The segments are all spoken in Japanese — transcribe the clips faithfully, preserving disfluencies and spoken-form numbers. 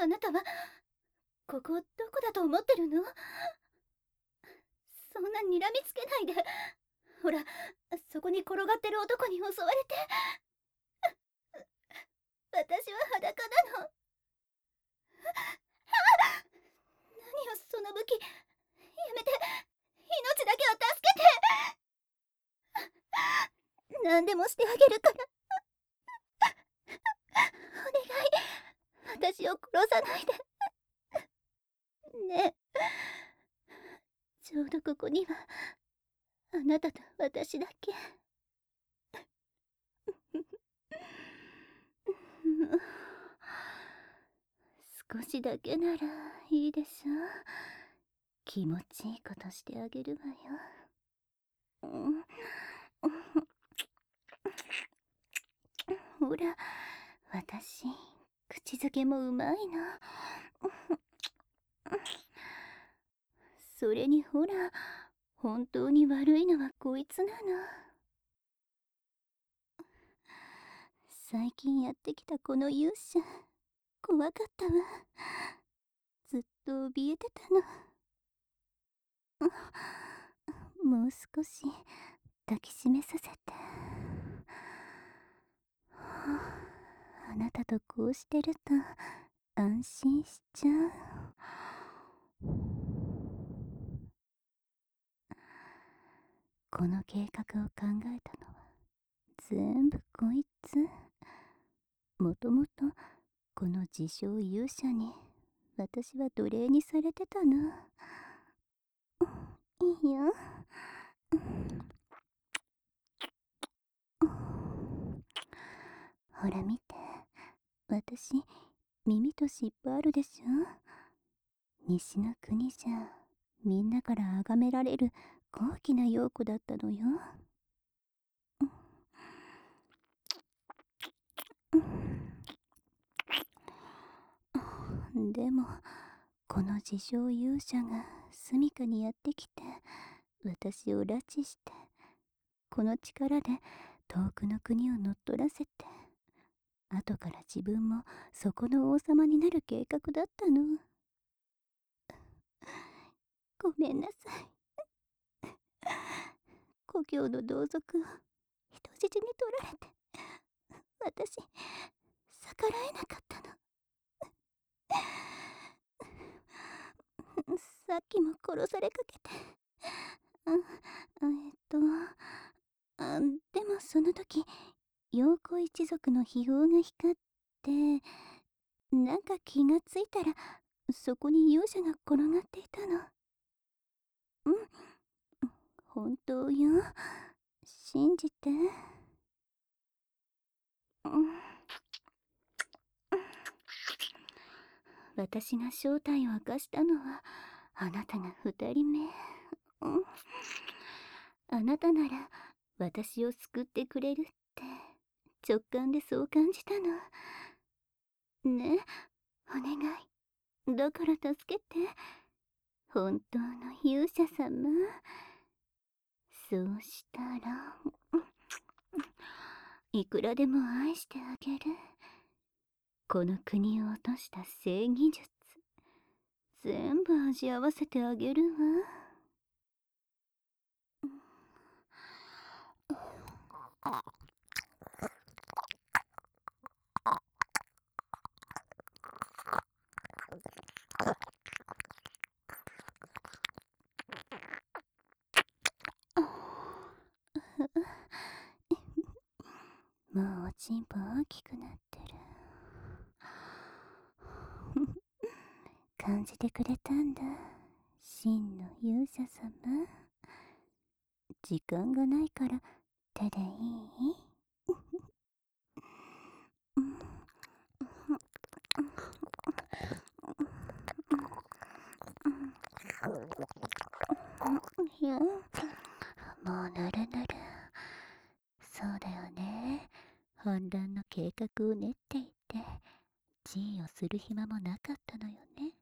あなたはここどこだと思ってるの？そんな睨みつけないで。ほら、そこに転がってる男に襲われて。私は裸なの。何よその武器。やめて。命だけは助けて。何でもしてあげるから。お願い、私を殺さないで。ねえ、ちょうどここにはあなたと私だけ。少しだけならいいでしょ。気持ちいいことしてあげるわよ。ほら、私口づけもうまいの。それにほら、本当に悪いのはこいつなの。最近やってきたこの勇者、怖かったわ。ずっと怯えてたの。もう少し抱きしめさせて。あなたとこうしてると安心しちゃう。この計画を考えたのは全部こいつ。もともとこの自称勇者に私は奴隷にされてたの。いいよ。ほら見て、私耳と尻尾あるでしょ。西の国じゃみんなから崇められる高貴な陽子だったのよ。でもこの自称勇者が住処にやってきて私を拉致して、この力で遠くの国を乗っ取らせて、後から自分もそこの王様になる計画だったの。ごめんなさい。故郷の同族を人質に取られて私逆らえなかったの。さっきも殺されかけて。あ、あえっとあでもその時陽子一族の秘宝が光って、なんか気がついたらそこに勇者が転がっていたの。うん、本当よ。信じて。うん、私が正体を明かしたのはあなたが二人目。うん、あなたなら私を救ってくれるって直感でそう感じたの。ね、お願い、だから助けて、本当の勇者様。そうしたらいくらでも愛してあげる。この国を落とした正義術全部味合わせてあげるわ。もうおちんぽ大きくなってる。感じてくれたんだ、真の勇者様。時間がないから手でいい？いや、もうぬるぬる。そうだよね、反乱の計画を練っていて地位をする暇もなかったのよね。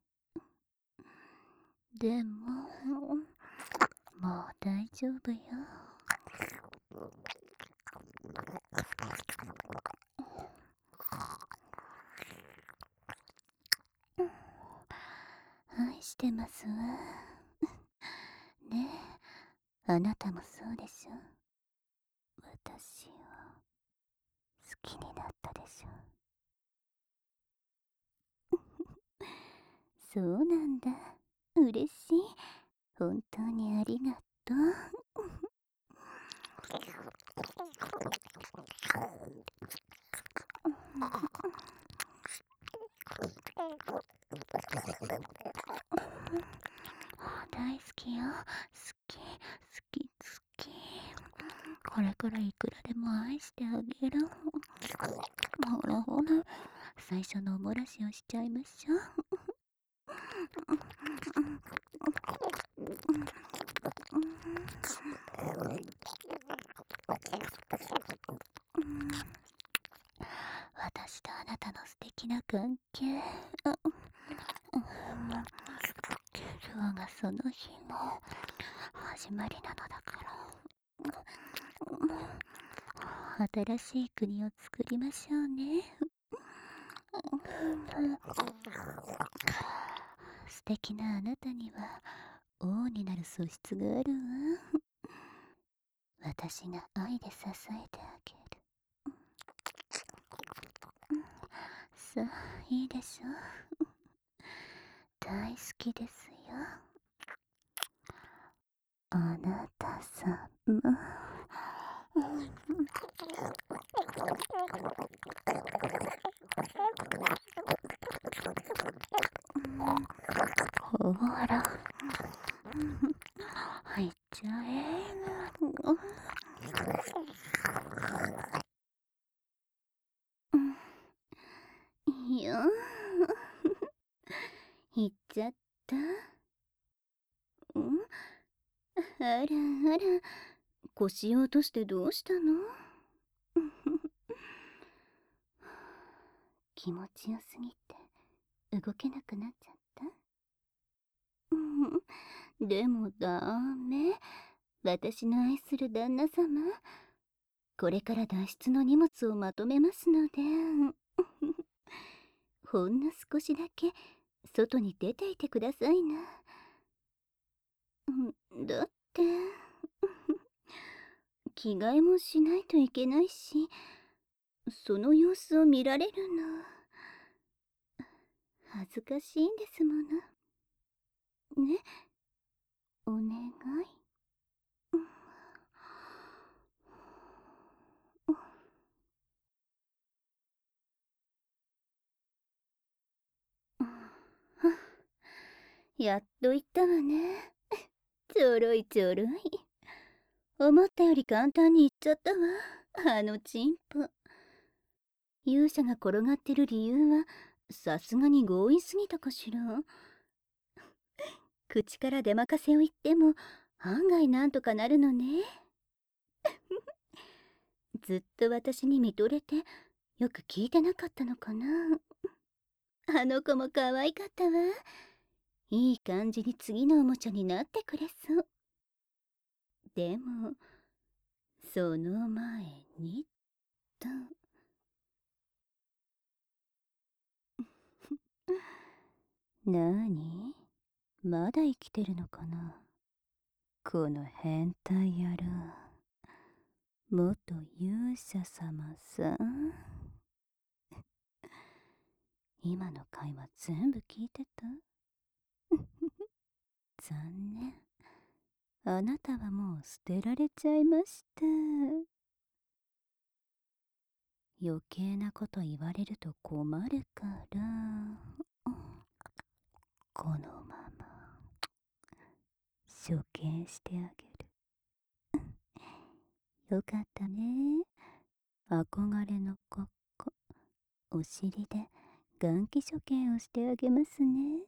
でももう大丈夫よ。 してますわ。ねえ、あなたもそうでしょ。私を好きになったでしょ。そうなんだ。嬉しい。本当にありがとう。大好きよ。好き、好き、好き。これからいくらでも愛してあげる。ほらほら、最初のおもらしをしちゃいましょう。私とあなたの素敵な関係。今日がその日の始まりなのだから。新しい国を作りましょうね。素敵なあなたには王になる素質があるわ。私が愛で支えてあげる。さあ、いいでしょう。大好きですよ。あなたさま。ほら、入っちゃえ。いや、行っちゃった。んあらあら、腰を落としてどうしたの？気持ちよすぎて動けなくなっちゃった？うん、でもダメ。私の愛する旦那様、これから脱出の荷物をまとめますので、ほんの少しだけ外に出ていてくださいな。だって着替えもしないといけないし、その様子を見られるの恥ずかしいんですものね。お願い。やっと言ったわね。ちょろいちょろい。思ったより簡単に言っちゃったわ、あのチンポ。勇者が転がってる理由はさすがに強引すぎたかしら。口から出まかせを言っても案外なんとかなるのね。ずっと私に見とれてよく聞いてなかったのかな。あの子も可愛かったわ。いい感じに次のおもちゃになってくれそう。でもその前にと。なに、まだ生きてるのかな、この変態野郎。元勇者様さん。今の会話全部聞いてた？残念。あなたはもう捨てられちゃいました。余計なこと言われると困るから、このまま処刑してあげる。よかったね。憧れのここ、お尻で元気処刑をしてあげますね。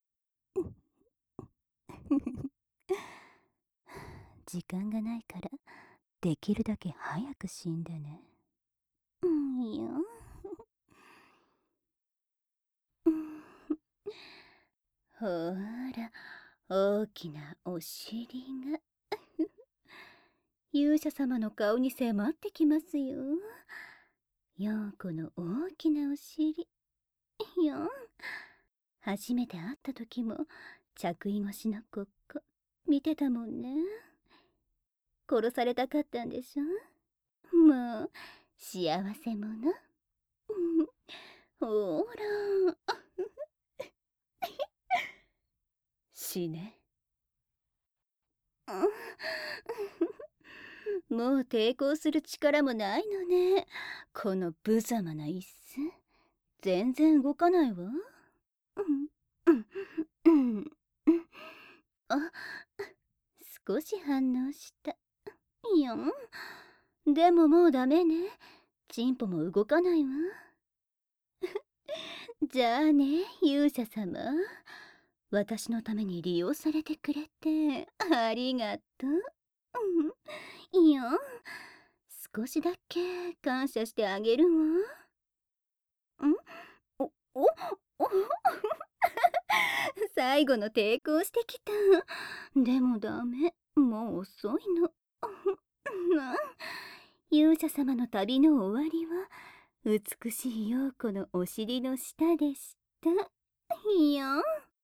時間がないからできるだけ早く死んでね。うんいや。ほら、大きなお尻が勇者様の顔に迫ってきますよ。陽子の大きなお尻。よん。初めて会った時も着衣越しのここ見てたもんね。殺されたかったんでしょ。もう幸せ者。ほら死ね。もう抵抗する力もないのね。この無様な椅子全然動かないわ。あ、少し反応した。いやん。でももうダメね。チンポも動かないわ。じゃあね、勇者様。私のために利用されてくれてありがとう。いや、少しだけ感謝してあげるわ。んお、お、お最後の抵抗してきた。でもダメ、もう遅いの。勇者様の旅の終わりは美しい陽子のお尻の下でした。いや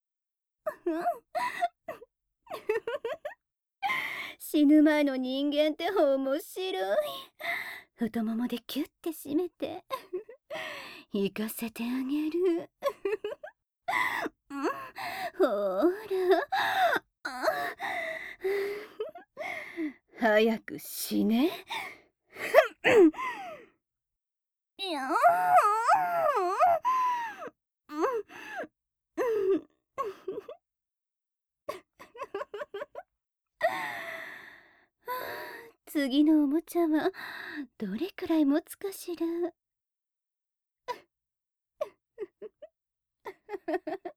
死ぬ前の人間って面白い。太ももでキュッて締めて行かせてあげる。ほら早く死ね。いや次のおもちゃはどれくらい持つかしら。